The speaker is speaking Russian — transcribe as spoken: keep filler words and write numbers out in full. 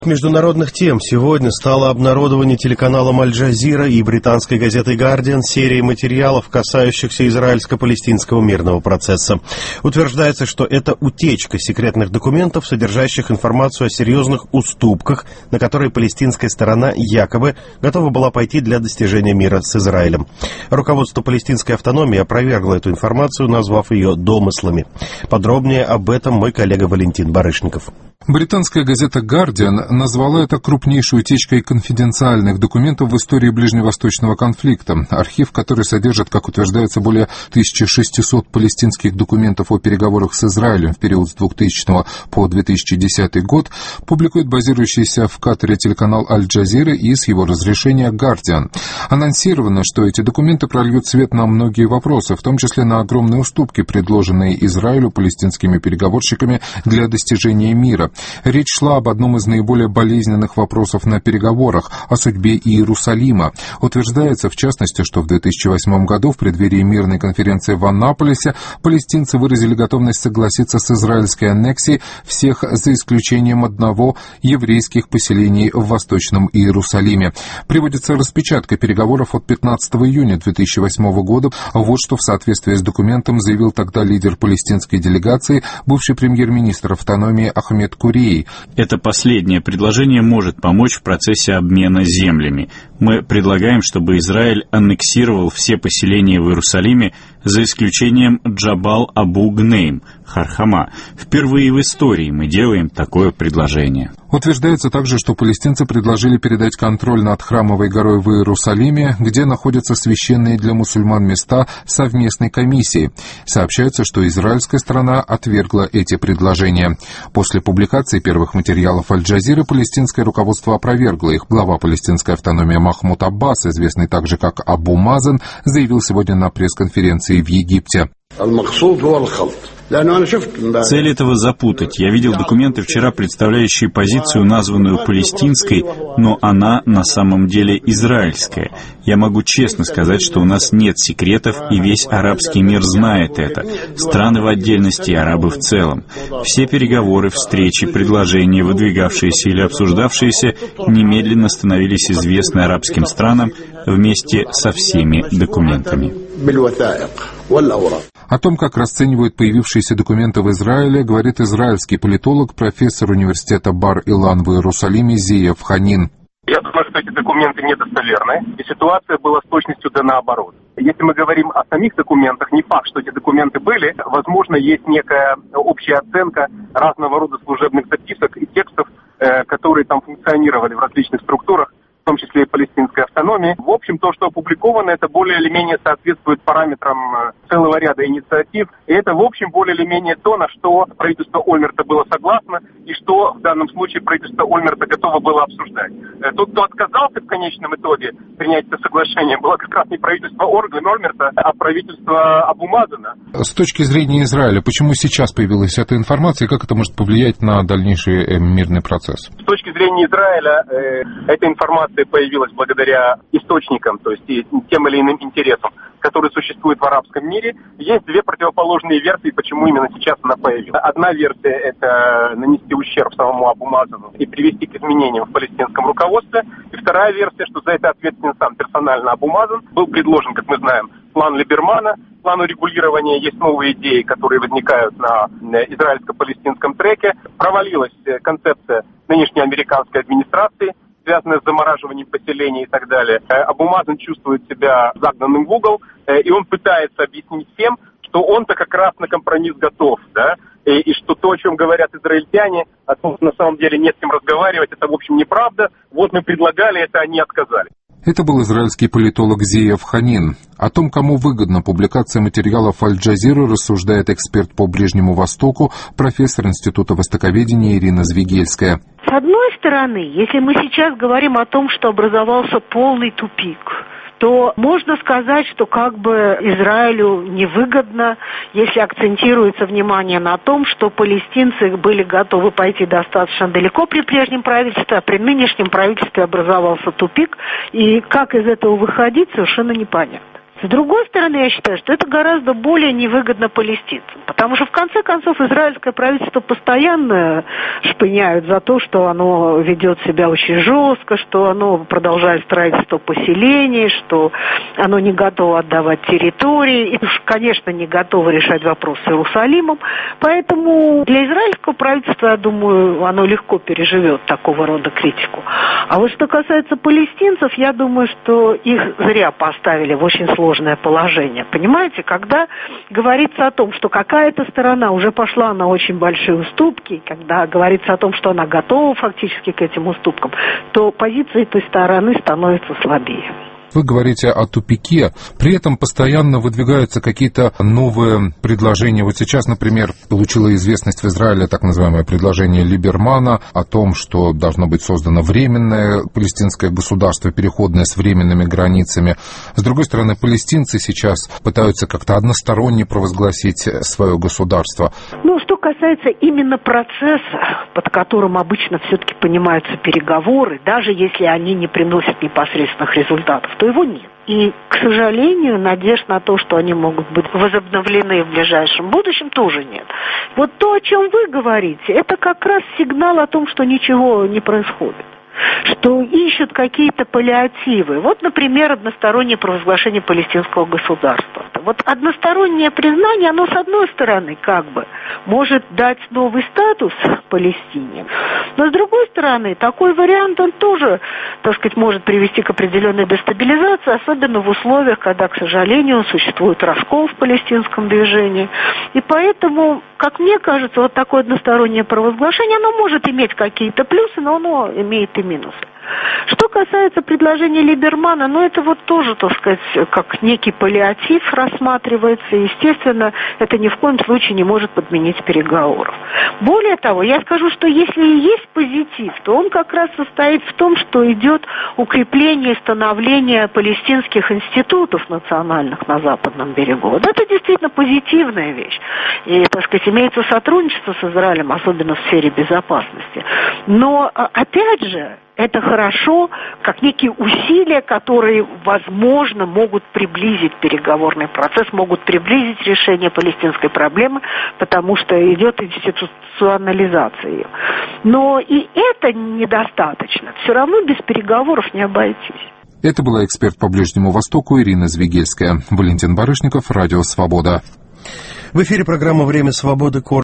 Международных тем сегодня стало обнародование телеканалом Аль-Джазира и британской газетой «Гардиан» серии материалов, касающихся израильско-палестинского мирного процесса. Утверждается, что это утечка секретных документов, содержащих информацию о серьезных уступках, на которые палестинская сторона якобы готова была пойти для достижения мира с Израилем. Руководство палестинской автономии опровергло эту информацию, назвав ее домыслами. Подробнее об этом мой коллега Валентин Барышников. Британская газета «Гардиан» назвала это крупнейшей утечкой конфиденциальных документов в истории ближневосточного конфликта. Архив, который содержит, как утверждается, более тысячи шестисот палестинских документов о переговорах с Израилем в период с двухтысячного по две тысячи десятый год, публикует базирующийся в Катаре телеканал Аль-Джазира и с его разрешения «Гардиан». Анонсировано, что эти документы прольют свет на многие вопросы, в том числе на огромные уступки, предложенные Израилю палестинскими переговорщиками для достижения мира. Речь шла об одном из наиболее болезненных вопросов на переговорах – о судьбе Иерусалима. Утверждается, в частности, что в две тысячи восьмом году в преддверии мирной конференции в Аннаполисе палестинцы выразили готовность согласиться с израильской аннексией всех за исключением одного еврейских поселений в Восточном Иерусалиме. Приводится распечатка переговоров от пятнадцатого июня две тысячи восьмого года. Вот что в соответствии с документом заявил тогда лидер палестинской делегации, бывший премьер-министр автономии Ахмед Курей. Это последнее предложение может помочь в процессе обмена землями. Мы предлагаем, чтобы Израиль аннексировал все поселения в Иерусалиме за исключением Джабал-Абу-Гнейм, Хар-Хама. Впервые в истории мы делаем такое предложение. Утверждается также, что палестинцы предложили передать контроль над Храмовой горой в Иерусалиме, где находятся священные для мусульман места, совместной комиссии. Сообщается, что израильская сторона отвергла эти предложения. После публикации первых материалов Аль-Джазиры палестинское руководство опровергло их. Глава палестинской автономии Махмуд Аббас, известный также как Абу Мазен, заявил сегодня на пресс-конференции в Египте. Цель этого запутать. Я видел документы вчера, представляющие позицию, названную палестинской, но она на самом деле израильская. Я могу честно сказать, что у нас нет секретов, и весь арабский мир знает это. Страны в отдельности и арабы в целом. Все переговоры, встречи, предложения, выдвигавшиеся или обсуждавшиеся, немедленно становились известны арабским странам вместе со всеми документами. О том, как расценивают появившиеся документы в Израиле, говорит израильский политолог, профессор университета Бар-Илан в Иерусалиме Зиев Ханин. Я думаю, что эти документы недостоверны, и ситуация была с точностью да наоборот. Если мы говорим о самих документах, не факт, что эти документы были, возможно, есть некая общая оценка разного рода служебных записок и текстов, которые там функционировали в различных структурах, в том числе и палестинской автономии. В общем, то, что опубликовано, это более или менее соответствует параметрам целого ряда инициатив. И это, в общем, более или менее то, на что правительство Ольмерта было согласно, и что в данном случае правительство Ольмерта готово было обсуждать. Тот, кто отказался в конечном итоге принять это соглашение, было как раз не правительство Ольмерта, а правительство Абу Мазена. С точки зрения Израиля, почему сейчас появилась эта информация, и как это может повлиять на дальнейший э, мирный процесс? С точки зрения Израиля, э, эта информация появилась благодаря источникам, то есть тем или иным интересам, которые существуют в арабском мире. Есть две противоположные версии, почему именно сейчас она появилась. Одна версия – это нанести ущерб самому Абу Мазену и привести к изменениям в палестинском руководстве. И вторая версия, что за это ответственен сам персонально Абу Мазен. Был предложен, как мы знаем, план Либермана, план урегулирования, есть новые идеи, которые возникают на израильско-палестинском треке. Провалилась концепция нынешней американской администрации, связанная с замораживанием поселений и так далее. Абу Мазен чувствует себя загнанным в угол, и он пытается объяснить всем, что он-то как раз на компромисс готов, да, и, и что то, о чем говорят израильтяне, о том, что на самом деле нет с кем разговаривать, это, в общем, неправда. Вот мы предлагали, это они отказали. Это был израильский политолог Зиев Ханин. О том, кому выгодна публикация материалов Аль-Джазиры, рассуждает эксперт по Ближнему Востоку, профессор Института Востоковедения Ирина Звигельская. С одной стороны, если мы сейчас говорим о том, что образовался полный тупик, то можно сказать, что как бы Израилю невыгодно, если акцентируется внимание на том, что палестинцы были готовы пойти достаточно далеко при прежнем правительстве, а при нынешнем правительстве образовался тупик, и как из этого выходить, совершенно непонятно. С другой стороны, я считаю, что это гораздо более невыгодно палестинцам, потому что, в конце концов, израильское правительство постоянно шпыняют за то, что оно ведет себя очень жестко, что оно продолжает строительство поселений, что оно не готово отдавать территории, и уж, конечно, не готово решать вопрос с Иерусалимом. Поэтому для израильского правительства, я думаю, оно легко переживет такого рода критику. А вот что касается палестинцев, я думаю, что их зря поставили в очень сложное положение. Понимаете, когда говорится о том, что какая-то сторона уже пошла на очень большие уступки, когда говорится о том, что она готова фактически к этим уступкам, то позиция этой стороны становится слабее. Вы говорите о тупике, при этом постоянно выдвигаются какие-то новые предложения. Вот сейчас, например, получило известность в Израиле так называемое предложение Либермана о том, что должно быть создано временное палестинское государство, переходное с временными границами. С другой стороны, палестинцы сейчас пытаются как-то односторонне провозгласить свое государство. Ну, что касается именно процесса, под которым обычно все-таки понимаются переговоры, даже если они не приносят непосредственных результатов, то его нет. И, к сожалению, надежд на то, что они могут быть возобновлены в ближайшем будущем, тоже нет. Вот то, о чем вы говорите, это как раз сигнал о том, что ничего не происходит, что ищут какие-то паллиативы. Вот, например, одностороннее провозглашение палестинского государства. Вот одностороннее признание, оно, с одной стороны, как бы может дать новый статус Палестине, но, с другой стороны, такой вариант, он тоже, так сказать, может привести к определенной дестабилизации, особенно в условиях, когда, к сожалению, существует раскол в палестинском движении. И поэтому, как мне кажется, вот такое одностороннее провозглашение, оно может иметь какие-то плюсы, но оно имеет и минусы. Что касается предложения Либермана, ну это вот тоже, так сказать, как некий паллиатив рассматривается. Естественно, это ни в коем случае не может подменить переговоров. Более того, я скажу, что если и есть позитив, то он как раз состоит в том, что идет укрепление и становление палестинских институтов национальных на Западном берегу. Вот это действительно позитивная вещь. И, так сказать, имеется сотрудничество с Израилем, особенно в сфере безопасности. Но, опять же, это хорошо, как некие усилия, которые, возможно, могут приблизить переговорный процесс, могут приблизить решение палестинской проблемы, потому что идет институционализация ее. Но и это недостаточно. Все равно без переговоров не обойтись. Это была эксперт по Ближнему Востоку Ирина Звегельская. Валентин Барышников, Радио Свобода. В эфире программа «Время свободы».